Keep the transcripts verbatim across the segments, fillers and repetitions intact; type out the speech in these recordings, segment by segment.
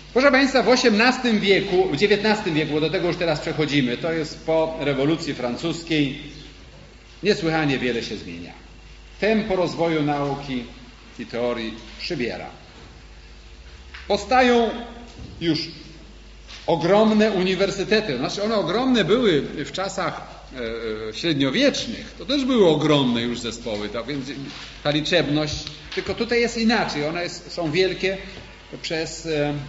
Proszę Państwa, w osiemnastym wieku, w dziewiętnastym wieku, bo do tego już teraz przechodzimy, to jest po rewolucji francuskiej, niesłychanie wiele się zmienia. Tempo rozwoju nauki i teorii przybiera. Powstają już ogromne uniwersytety. Znaczy one ogromne były w czasach e, średniowiecznych. To też były ogromne już zespoły, tak więc ta liczebność, tylko tutaj jest inaczej. One jest, są wielkie przez e, e,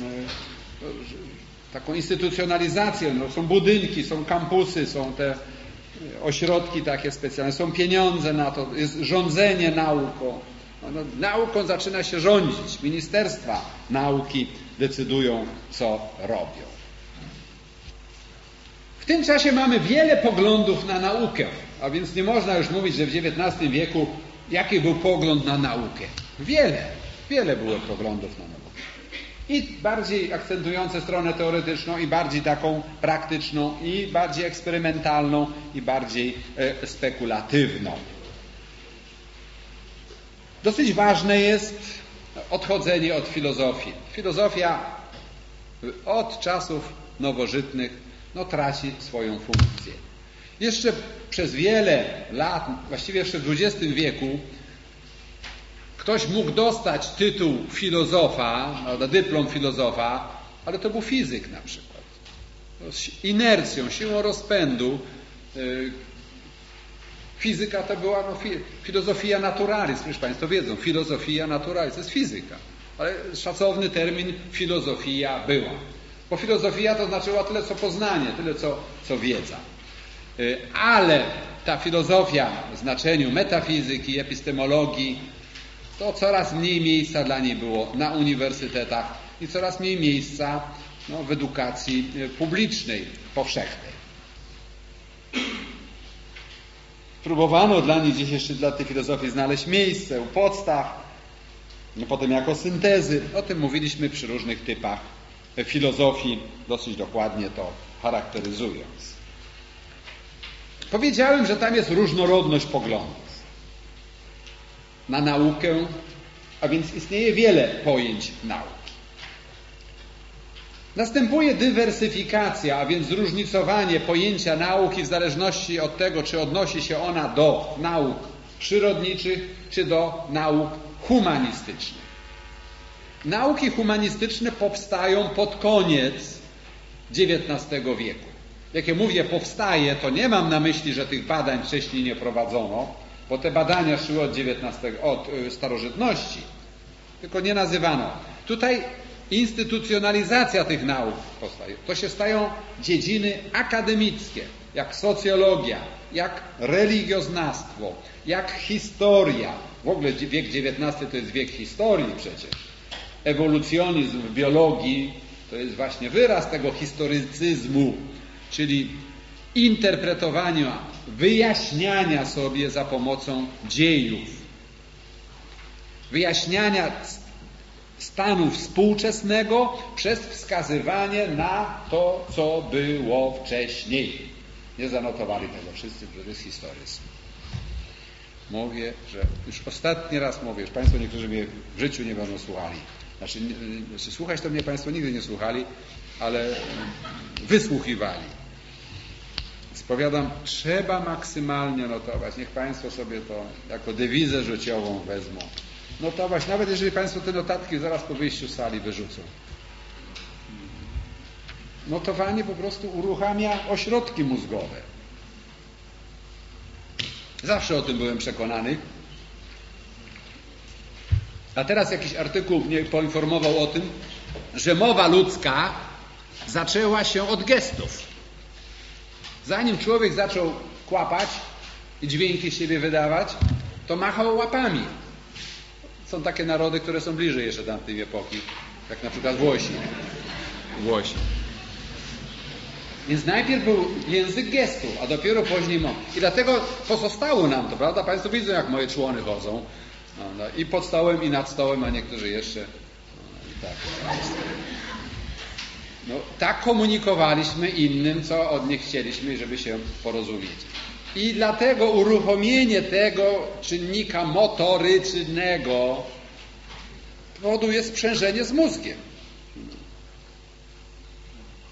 taką instytucjonalizację. No, są budynki, są kampusy, są te ośrodki takie specjalne, są pieniądze na to, jest rządzenie nauką. No, nauką zaczyna się rządzić. Ministerstwa nauki decydują, co robią. W tym czasie mamy wiele poglądów na naukę, a więc nie można już mówić, że w dziewiętnastym wieku jaki był pogląd na naukę. Wiele, wiele było poglądów na naukę. I bardziej akcentujące stronę teoretyczną, i bardziej taką praktyczną, i bardziej eksperymentalną, i bardziej e, spekulatywną. Dosyć ważne jest odchodzenie od filozofii. Filozofia od czasów nowożytnych no, traci swoją funkcję. Jeszcze przez wiele lat, właściwie jeszcze w dwudziestym wieku, ktoś mógł dostać tytuł filozofa, no, dyplom filozofa, ale to był fizyk na przykład. Z inercją, siłą rozpędu. Yy, fizyka to była no, fi, filozofia naturalis, przecież Państwo wiedzą, filozofia naturalis to jest fizyka, ale szacowny termin filozofia była. Bo filozofia to znaczyła tyle co poznanie, tyle co, co wiedza. Yy, ale ta filozofia w znaczeniu metafizyki, epistemologii, to coraz mniej miejsca dla niej było na uniwersytetach i coraz mniej miejsca no, w edukacji publicznej, powszechnej. Próbowano dla niej gdzieś jeszcze dla tej filozofii znaleźć miejsce u podstaw, no, potem jako syntezy. O tym mówiliśmy przy różnych typach filozofii, dosyć dokładnie to charakteryzując. Powiedziałem, że tam jest różnorodność poglądów na naukę, a więc istnieje wiele pojęć nauki. Następuje dywersyfikacja, a więc zróżnicowanie pojęcia nauki w zależności od tego, czy odnosi się ona do nauk przyrodniczych, czy do nauk humanistycznych. Nauki humanistyczne powstają pod koniec dziewiętnastego wieku. Jak ja mówię powstaje, to nie mam na myśli, że tych badań wcześniej nie prowadzono, bo te badania szły od dziewiętnastego, od starożytności, tylko nie nazywano. Tutaj instytucjonalizacja tych nauk powstaje. To się stają dziedziny akademickie, jak socjologia, jak religioznawstwo, jak historia. W ogóle wiek dziewiętnasty to jest wiek historii przecież. Ewolucjonizm w biologii to jest właśnie wyraz tego historycyzmu, czyli interpretowania, wyjaśniania sobie za pomocą dziejów. Wyjaśniania stanu współczesnego przez wskazywanie na to, co było wcześniej. Nie zanotowali tego wszyscy, że to jest historyzm. Mówię, że już ostatni raz mówię, już Państwo niektórzy mnie w życiu nie będą słuchali. Znaczy, znaczy słuchać to mnie Państwo nigdy nie słuchali, ale wysłuchiwali. Powiadam, trzeba maksymalnie notować. Niech Państwo sobie to jako dewizę życiową wezmą. Notować, nawet jeżeli Państwo te notatki zaraz po wyjściu z sali wyrzucą. Notowanie po prostu uruchamia ośrodki mózgowe. Zawsze o tym byłem przekonany. A teraz jakiś artykuł mnie poinformował o tym, że mowa ludzka zaczęła się od gestów. Zanim człowiek zaczął kłapać i dźwięki z siebie wydawać, to machał łapami. Są takie narody, które są bliżej jeszcze tamtej epoki, jak na przykład Włosi. Włosi. Więc najpierw był język gestu, a dopiero później mowa. I dlatego pozostało nam to, prawda? Państwo widzą, jak moje człony chodzą. No, no, i pod stołem, i nad stołem, a niektórzy jeszcze. No, i tak. No, tak komunikowaliśmy innym, co od nich chcieliśmy, żeby się porozumieć. I dlatego uruchomienie tego czynnika motorycznego powoduje sprzężenie z mózgiem.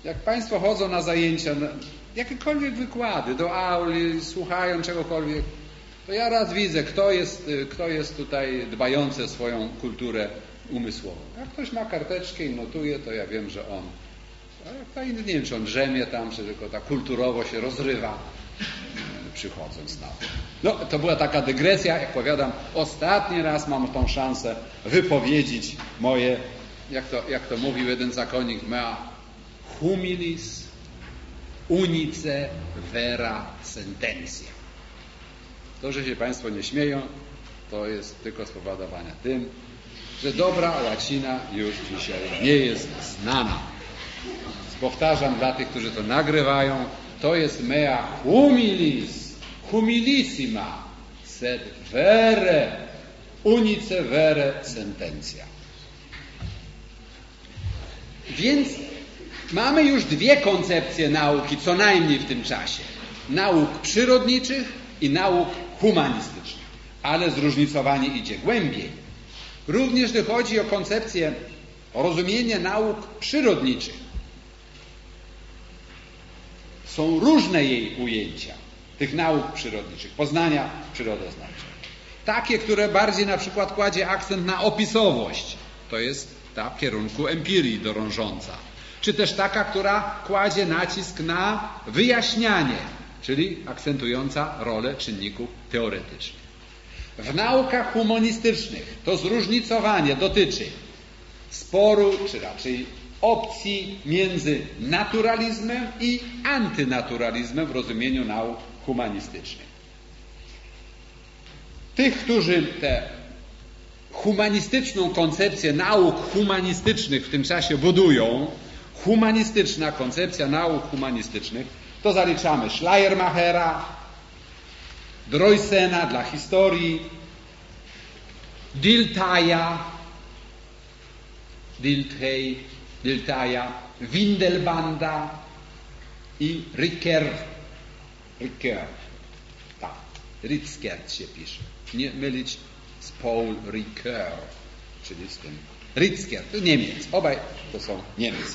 Jak Państwo chodzą na zajęcia, na jakiekolwiek wykłady, do auli, słuchają czegokolwiek, to ja raz widzę, kto jest, kto jest tutaj dbający o swoją kulturę umysłową. Jak ktoś ma karteczkę i notuje, to ja wiem, że on. A nie wiem, czy on drzemie tam, czy tylko tak kulturowo się rozrywa, przychodząc na to. No, to była taka dygresja, jak powiadam, ostatni raz mam tą szansę wypowiedzieć moje, jak to, jak to mówił jeden zakonnik, mea humilis unice vera sententia. To, że się Państwo nie śmieją, to jest tylko spowodowane tym, że dobra łacina już dzisiaj nie jest znana. Powtarzam dla tych, którzy to nagrywają, to jest mea humilis, humilissima, sed vere, unice vere sententia. Więc mamy już dwie koncepcje nauki, co najmniej w tym czasie. Nauk przyrodniczych i nauk humanistycznych. Ale zróżnicowanie idzie głębiej. Również gdy chodzi o koncepcję, o rozumienie nauk przyrodniczych. Są różne jej ujęcia, tych nauk przyrodniczych, poznania przyrodoznawczego. Takie, które bardziej na przykład kładzie akcent na opisowość, to jest ta w kierunku empirii drążąca. Czy też taka, która kładzie nacisk na wyjaśnianie, czyli akcentująca rolę czynników teoretycznych. W naukach humanistycznych to zróżnicowanie dotyczy sporu, czy raczej opcji między naturalizmem i antynaturalizmem w rozumieniu nauk humanistycznych. Tych, którzy tę humanistyczną koncepcję nauk humanistycznych w tym czasie budują, humanistyczna koncepcja nauk humanistycznych, to zaliczamy Schleiermachera, Droysena dla historii, Dilthaya, Dilthey, Dilthaya, Windelbanda i Ricoeur. Ricoeur. Tak, Ritzkert się pisze. Nie mylić z Paul Ricoeur, czyli z tym Ritzkert. To Niemiec. Obaj to są Niemcy.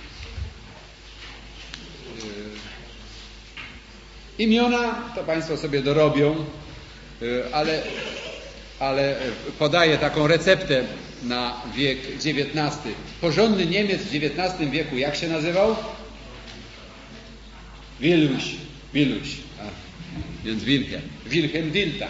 Imiona to Państwo sobie dorobią, ale, ale podaję taką receptę na wiek dziewiętnasty. Porządny Niemiec w dziewiętnastym wieku jak się nazywał? Wiluś. Wiluś. A, więc Wilhelm. Wilhelm Dilthey.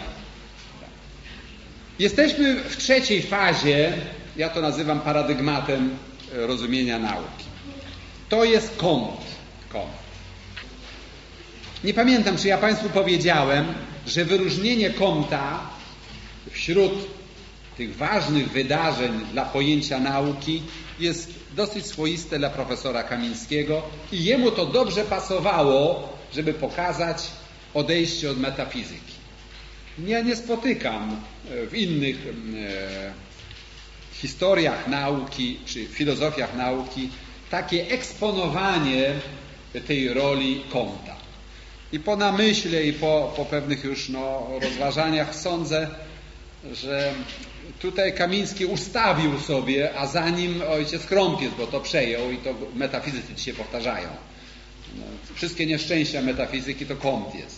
Jesteśmy w trzeciej fazie, ja to nazywam paradygmatem rozumienia nauki. To jest Comte. Comte. Nie pamiętam, czy ja Państwu powiedziałem, że wyróżnienie Comte'a wśród tych ważnych wydarzeń dla pojęcia nauki jest dosyć swoiste dla profesora Kamińskiego i jemu to dobrze pasowało, żeby pokazać odejście od metafizyki. Ja nie spotykam w innych e, historiach nauki czy filozofiach nauki takie eksponowanie tej roli Comte'a. I po namyśle i po, po pewnych już no, rozważaniach sądzę, że tutaj Kamiński ustawił sobie, a za nim ojciec Krąpiec, bo to przejął i to metafizycy dzisiaj powtarzają. No, wszystkie nieszczęścia metafizyki to Comte jest.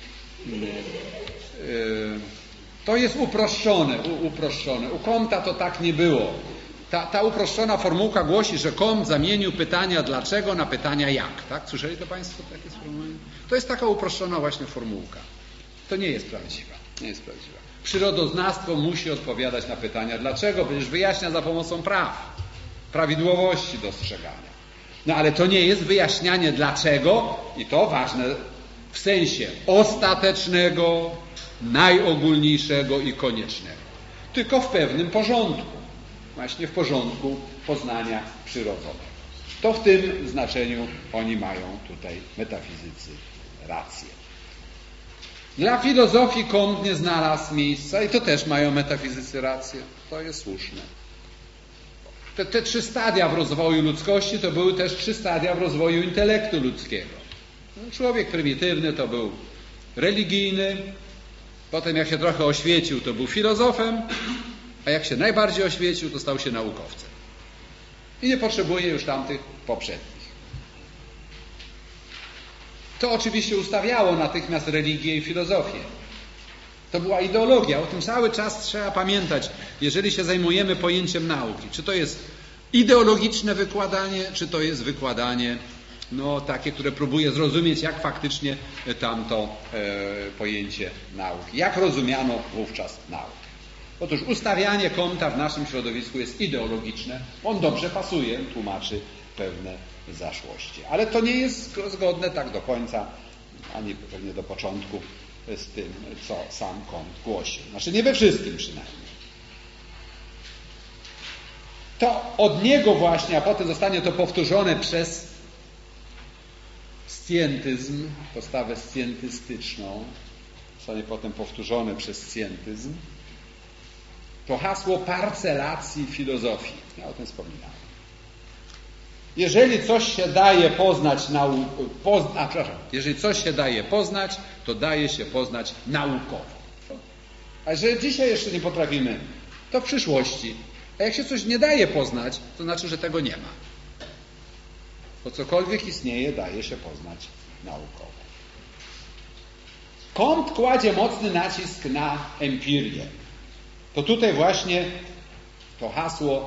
To jest uproszczone. uproszczone. U Comte'a to tak nie było. Ta, ta uproszczona formułka głosi, że Comte zamienił pytania dlaczego na pytania jak. Tak? Słyszeli to Państwo takie sformułowanie? To jest taka uproszczona właśnie formułka. To nie jest prawdziwa. Nie jest prawdziwa. Przyrodoznawstwo musi odpowiadać na pytania dlaczego, przecież wyjaśnia za pomocą praw, prawidłowości dostrzegania. No ale to nie jest wyjaśnianie dlaczego i to ważne w sensie ostatecznego, najogólniejszego i koniecznego. Tylko w pewnym porządku. Właśnie w porządku poznania przyrodzonego. To w tym znaczeniu oni mają tutaj metafizycy rację. Dla filozofii Comte nie znalazł miejsca i to też mają metafizycy rację. To jest słuszne. Te, te trzy stadia w rozwoju ludzkości to były też trzy stadia w rozwoju intelektu ludzkiego. Człowiek prymitywny to był religijny, potem jak się trochę oświecił, to był filozofem, a jak się najbardziej oświecił, to stał się naukowcem. I nie potrzebuje już tamtych poprzednich. To oczywiście ustawiało natychmiast religię i filozofię. To była ideologia. O tym cały czas trzeba pamiętać, jeżeli się zajmujemy pojęciem nauki. Czy to jest ideologiczne wykładanie, czy to jest wykładanie no, takie, które próbuje zrozumieć, jak faktycznie tamto e, pojęcie nauki. Jak rozumiano wówczas naukę. Otóż ustawianie Comte'a w naszym środowisku jest ideologiczne. On dobrze pasuje, tłumaczy pewne zaszłości. Ale to nie jest zgodne tak do końca, ani pewnie do początku z tym, co sam Comte głosił. Znaczy nie we wszystkim przynajmniej. To od niego właśnie, a potem zostanie to powtórzone przez scjentyzm, postawę scjentystyczną, zostanie potem powtórzone przez scjentyzm, to hasło parcelacji filozofii. Ja o tym wspominałem. Jeżeli coś się daje poznać nau... pozna... a, przepraszam, jeżeli coś się daje poznać, to daje się poznać naukowo. A jeżeli dzisiaj jeszcze nie potrafimy, to w przyszłości. A jak się coś nie daje poznać, to znaczy, że tego nie ma. To cokolwiek istnieje, daje się poznać naukowo. Comte kładzie mocny nacisk na empirię. To tutaj właśnie to hasło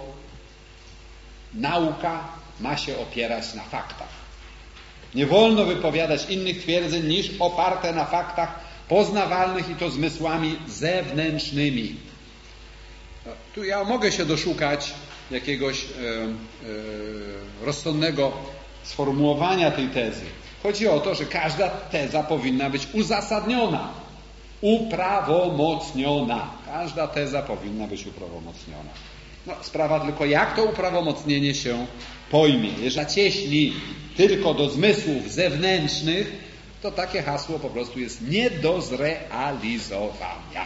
nauka ma się opierać na faktach. Nie wolno wypowiadać innych twierdzeń niż oparte na faktach poznawalnych i to zmysłami zewnętrznymi. Tu ja mogę się doszukać jakiegoś e, e, rozsądnego sformułowania tej tezy. Chodzi o to, że każda teza powinna być uzasadniona, uprawomocniona. Każda teza powinna być uprawomocniona. No, sprawa tylko, jak to uprawomocnienie się pojmie. Jeżeli zacieśni tylko do zmysłów zewnętrznych, to takie hasło po prostu jest nie do zrealizowania.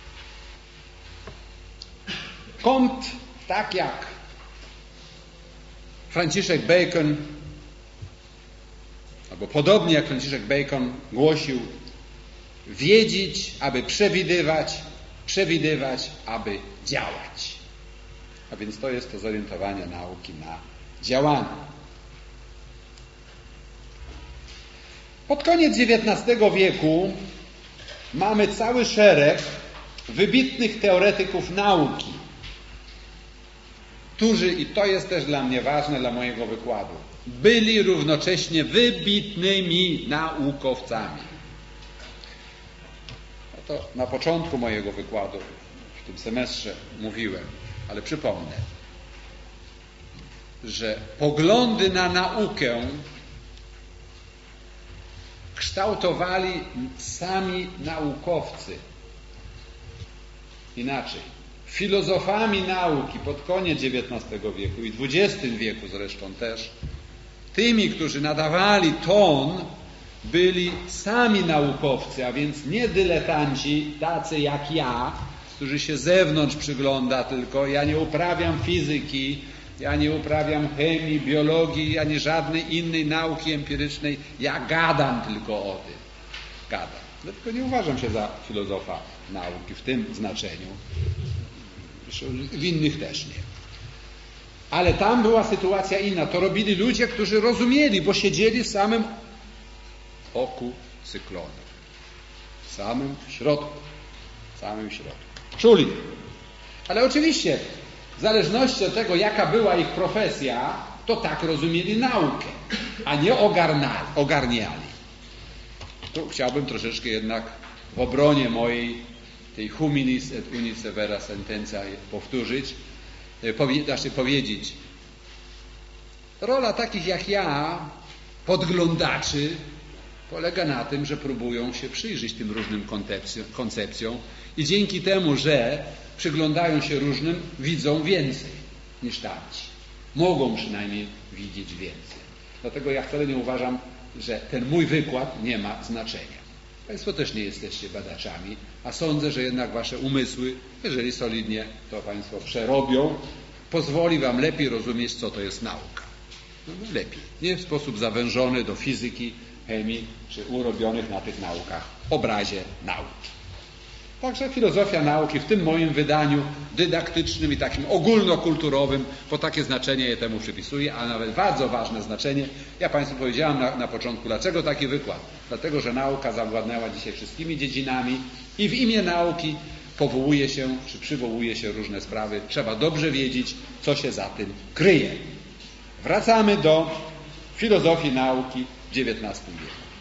Comte, tak jak Franciszek Bacon, albo podobnie jak Franciszek Bacon głosił, wiedzieć, aby przewidywać, przewidywać, aby działać. A więc to jest to zorientowanie nauki na działanie. Pod koniec dziewiętnastego wieku mamy cały szereg wybitnych teoretyków nauki, którzy, i to jest też dla mnie ważne, dla mojego wykładu, byli równocześnie wybitnymi naukowcami. No to na początku mojego wykładu, w tym semestrze mówiłem, ale przypomnę, że poglądy na naukę kształtowali sami naukowcy. Inaczej, filozofami nauki pod koniec dziewiętnastego wieku i dwudziestym wieku zresztą też, tymi, którzy nadawali ton, byli sami naukowcy, a więc nie dyletanci, tacy jak ja, którzy się z zewnątrz przygląda tylko. Ja nie uprawiam fizyki, ja nie uprawiam chemii, biologii, ani żadnej innej nauki empirycznej. Ja gadam tylko o tym. Gadam. Dlatego nie uważam się za filozofa nauki w tym znaczeniu. W innych też nie. Ale tam była sytuacja inna. To robili ludzie, którzy rozumieli, bo siedzieli w samym oku cyklonu. W samym środku. W samym środku. Czuli. Ale oczywiście, w zależności od tego, jaka była ich profesja, to tak rozumieli naukę, a nie ogarnali, ogarniali. Tu chciałbym troszeczkę jednak w obronie mojej tej huminis et unis severa sententia powtórzyć, powie, znaczy powiedzieć. Rola takich jak ja, podglądaczy, polega na tym, że próbują się przyjrzeć tym różnym koncepcjom i dzięki temu, że przyglądają się różnym, widzą więcej niż tamci. Mogą przynajmniej widzieć więcej. Dlatego ja wcale nie uważam, że ten mój wykład nie ma znaczenia. Państwo też nie jesteście badaczami, a sądzę, że jednak wasze umysły, jeżeli solidnie to Państwo przerobią, pozwoli wam lepiej rozumieć, co to jest nauka. No, lepiej. Nie w sposób zawężony do fizyki, chemii, czy urobionych na tych naukach obrazie nauki. Także filozofia nauki w tym moim wydaniu dydaktycznym i takim ogólnokulturowym, bo takie znaczenie je temu przypisuje, a nawet bardzo ważne znaczenie. Ja Państwu powiedziałem na, na początku, dlaczego taki wykład. Dlatego, że nauka zawładnęła dzisiaj wszystkimi dziedzinami i w imię nauki powołuje się, czy przywołuje się różne sprawy. Trzeba dobrze wiedzieć, co się za tym kryje. Wracamy do filozofii nauki w dziewiętnastym wieku.